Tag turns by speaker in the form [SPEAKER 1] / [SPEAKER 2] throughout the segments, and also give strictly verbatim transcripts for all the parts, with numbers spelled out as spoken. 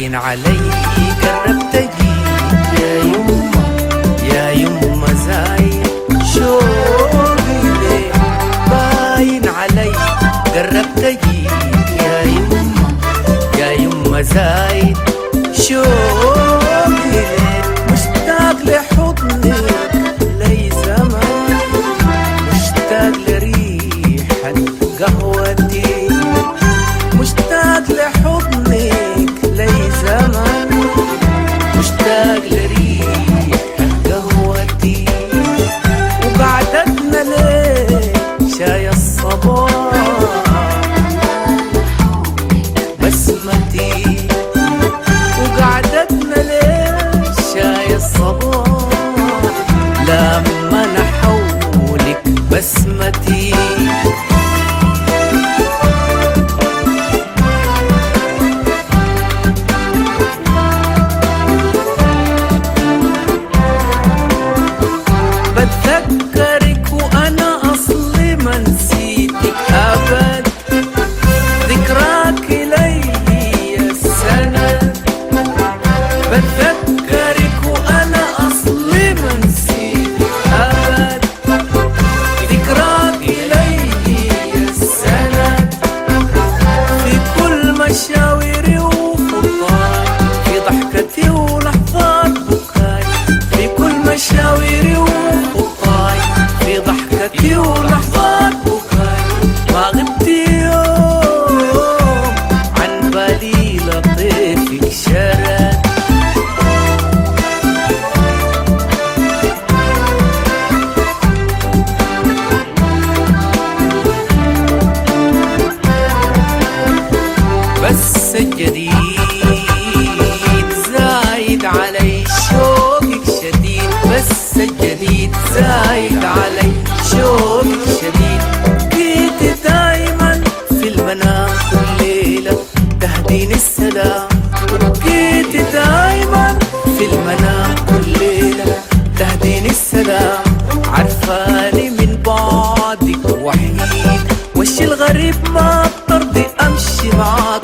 [SPEAKER 1] باين علي قربت اجيك يا يما يا يما زايد شوقي ليك. باين علي قربت اجيك يا يما يا يما زايد شوقي ليك. مشتاق لحضنك لي زمان، مشتاق لريحة قهوتي، مشتاق لحضنك لي زمان، مشتاق لريحة قهوتي. وقعدتنا ليه شاي الصباح بسمتي، وقعدتنا ليه شاي الصباح لما نحولك بسمتي. بتذكرك وانا اصلي ما نسيتك ابد، ذكراك لي السنة. بتذكرك وانا اصلي ما نسيتك ابد، ذكراك لي السنة. في كل مشاويري وخطاي، في ضحكتي ولحظات بكاي، في كل مشاويري وخطاي، في ضحكتي ولحظات بكاي. ما غبت يوم عن بالي لطيفك شرد، بس الجديد زايد علي شوقك شديد، بس الجديد زايد علي شوقك شديد. جيت دايما في المنام كل ليلة تهديني السلام، جيت دايما في المنام كل ليلة تهديني السلام. عرفاني من بعدك وحيد، وش الغريب ما بترضي امشي معاك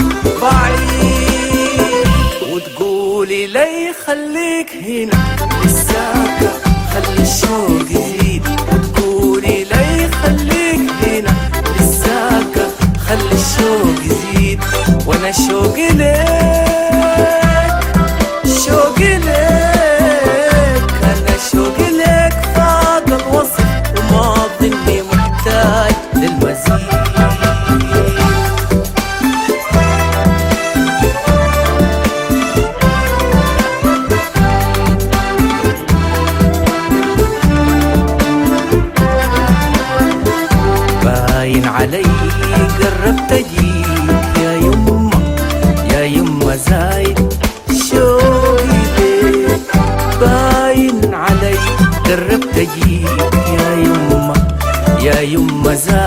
[SPEAKER 1] بعيد. وتقولي لي خليك هنا لساك خلي الشوق يزيد، وتقولي لي خليك هنا لساك خلي الشوق يزيد. وانا شوقي ليك شوقي ليك، انا شوقي ليك فاق الوصف، وما ظني محتاج للمزيد. باين علي قربت اجيك يا يما يا يما زايد شوقي ليك. باين علي قربت اجيك يا يما يا يما زايد